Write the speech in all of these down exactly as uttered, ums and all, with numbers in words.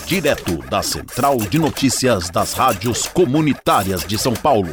Direto da Central de Notícias das Rádios Comunitárias de São Paulo.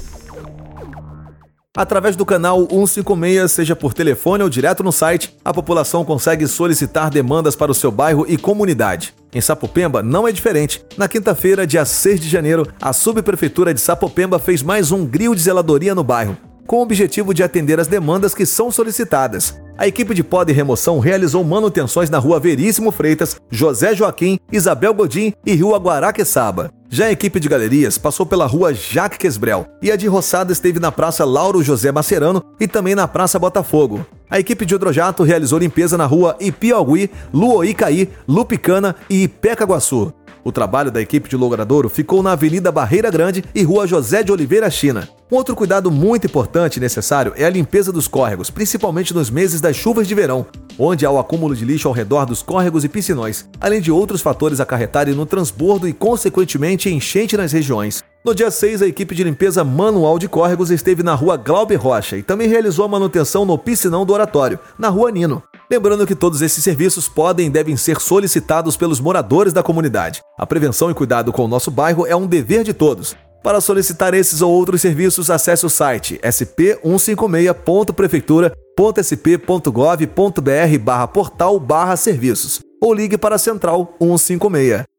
Através do canal cento e cinquenta e seis, seja por telefone ou direto no site, a população consegue solicitar demandas para o seu bairro e comunidade. Em Sapopemba não é diferente. Na quinta-feira, dia seis de janeiro, a subprefeitura de Sapopemba fez mais um grill de zeladoria no bairro, com o objetivo de atender as demandas que são solicitadas. A equipe de poda e remoção realizou manutenções na rua Veríssimo Freitas, José Joaquim, Isabel Godin e Rua Guaraqueçaba. Já a equipe de galerias passou pela rua Jacques Quesbrel e a de roçada esteve na Praça Lauro José Macerano e também na Praça Botafogo. A equipe de hidrojato realizou limpeza na rua Ipiauí, Luoicaí, Lupicana e Ipecaguaçu. O trabalho da equipe de logradouro ficou na Avenida Barreira Grande e Rua José de Oliveira China. Um outro cuidado muito importante e necessário é a limpeza dos córregos, principalmente nos meses das chuvas de verão, onde há o acúmulo de lixo ao redor dos córregos e piscinões, além de outros fatores acarretarem no transbordo e, consequentemente, enchente nas regiões. No dia seis, a equipe de limpeza manual de córregos esteve na Rua Glauber Rocha e também realizou a manutenção no piscinão do Oratório, na Rua Nino. Lembrando que todos esses serviços podem e devem ser solicitados pelos moradores da comunidade. A prevenção e cuidado com o nosso bairro é um dever de todos. Para solicitar esses ou outros serviços, acesse o site s p cento e cinquenta e seis ponto prefeitura ponto s p ponto gov ponto b r barra portal barra serviços ou ligue para a Central cento e cinquenta e seis.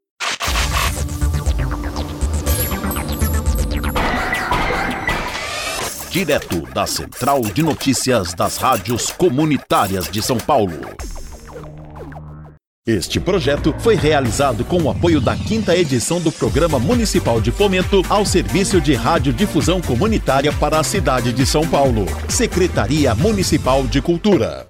Direto da Central de Notícias das Rádios Comunitárias de São Paulo. Este projeto foi realizado com o apoio da quinta edição do Programa Municipal de Fomento ao Serviço de Radiodifusão Comunitária para a cidade de São Paulo. Secretaria Municipal de Cultura.